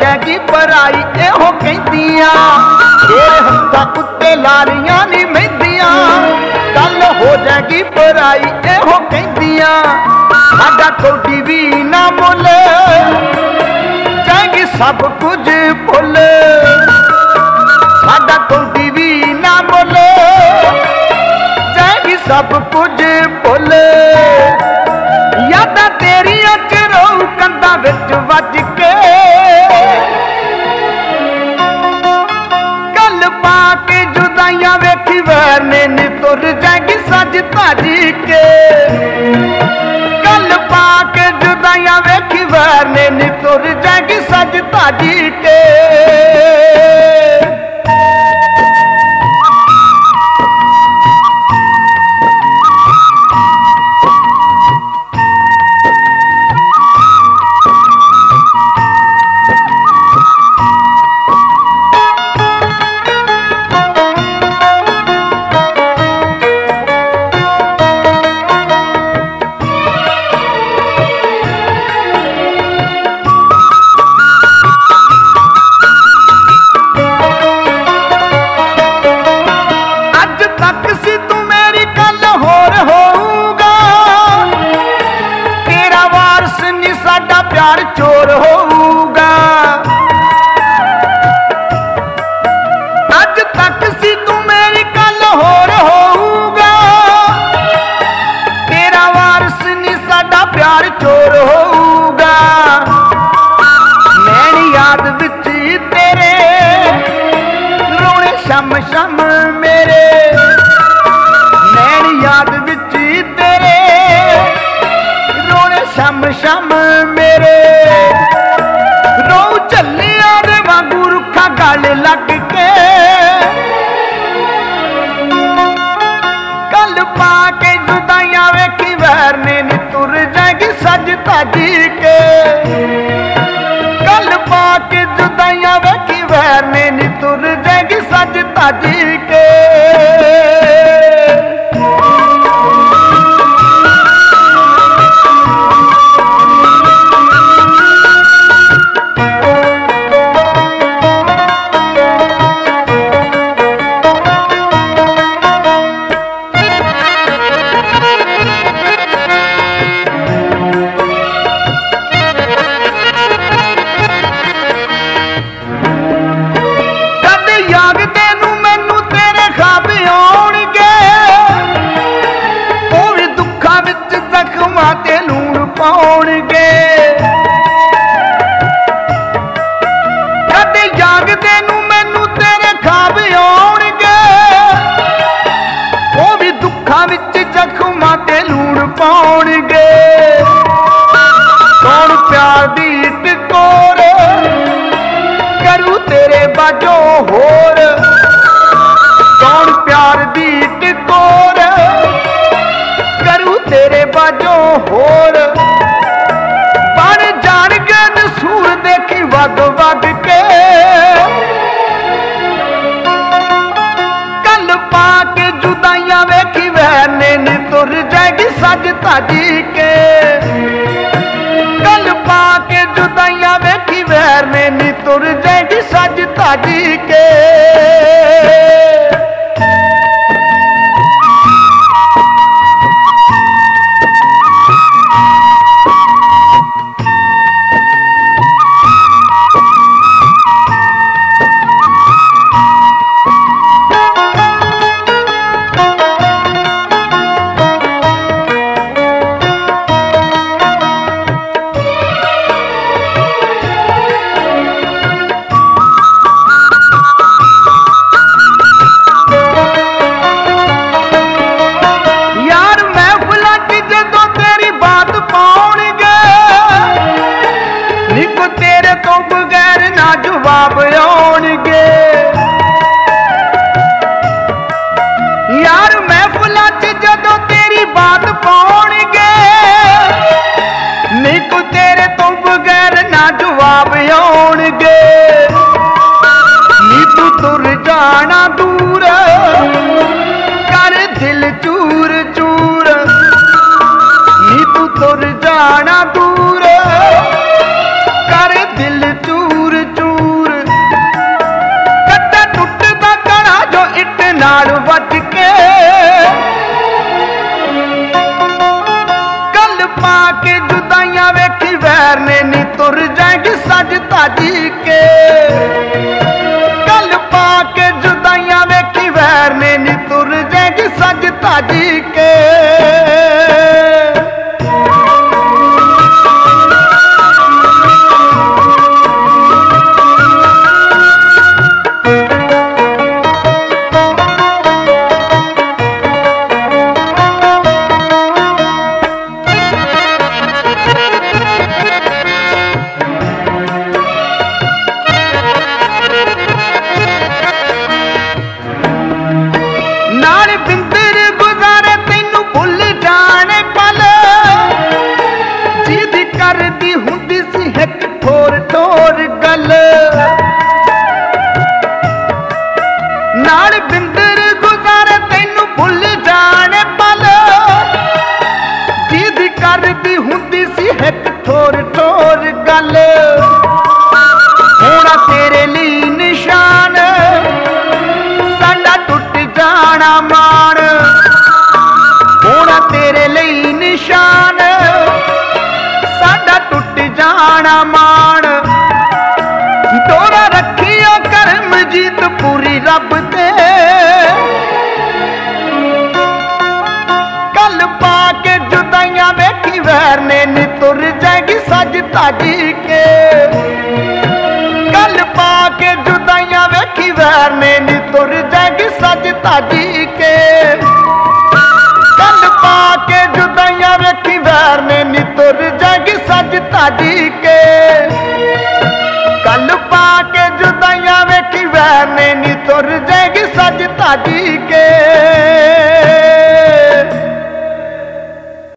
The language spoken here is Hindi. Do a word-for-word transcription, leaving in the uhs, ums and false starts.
जाएगी पराई एहो कहदियां तेरे हत्थां उत्ते लालियां नी मेहंदियां कल हो जाएगी पराई एहो कहदियां साडा कोडी भी ना मुल जाएगी सब कुछ भुल साडा कोडी भी ना मुल जाएगी सब कुछ भुल यादां तेरियां च रोऊ कंधां विच वज के गल पा के जुदाइयां वेखी वैर ने नी तुर जाएगी सज धज के गल पा के जुदाइयां वेखी वैर ने नी तुर जाएगी सज धज के चोर होगा अज तक सी तू मेरी कल होर होगा तेरा वारस नी साडा प्यार चोर होगा मैनी याद विच तेरे रोने शम शम मेरे मैनी याद विच तेरे रोने शम शम मेरे रो झल्लिया दे वांगू रुखा गल लग के गल पा के जुदाइयां वेखी वैर ने नी तुर जाएगी सज धज के गल पा के जुदाइयां वेखी वैर ने नी तुर जाएगी सज धज के ते लूण पाउणगे कदे जागदे नू मैनू तेरे खाब आउणगे ओ भी दुखां विच जख्मां ते लूण पाउणगे कौन प्यार दी टकोर करू तेरे बाजो होर कौन प्यार दी टकोर करू तेरे बाजो होर बन जान के नसूर देखी वग वग के गल पा के जुदाइयां वेखी वैर ने नी तुर जाएगी सज धज के गल पा के जुदाइयां वेखी वैर ने नी तुर जाएगी सज धज के चूर चूर, कट्टा टुटदा कड़ा जो इट नाल वज के। कल पा के जुदाइयां वेखी वैर ने नी तुर जाएगी सज ताजी के। कल पा के जुदाइयां वेखी वैर ने नी तुर जाएगी सज ताजी के। ठोर ठोर गल नाल बिंदर गुजारे तैनू भुल जाने पल, जिद करदी हुंदी सी एक ठोर ठोर गल। होना तेरे लिए निशान साडा टुट जाना मान, होना तेरे लिए निशान साडा टुट जाना मान। डोरा रखियो करम जीत पूरी रब ते, कल पा के जुदाइयां वेखी वैर ने नी तुर जाएगी सज ताजी के। कल पा के जुदाइयां वेखी वैर ने नी तुर जाएगी सज ताजी के। कल पा के जुदाइयां वेखी वैर ने नी तुर जाएगी सज ताजी के। कल पा के जुदाइयां वेखी वैर ने नी तुर जाएगी सज ताजी के।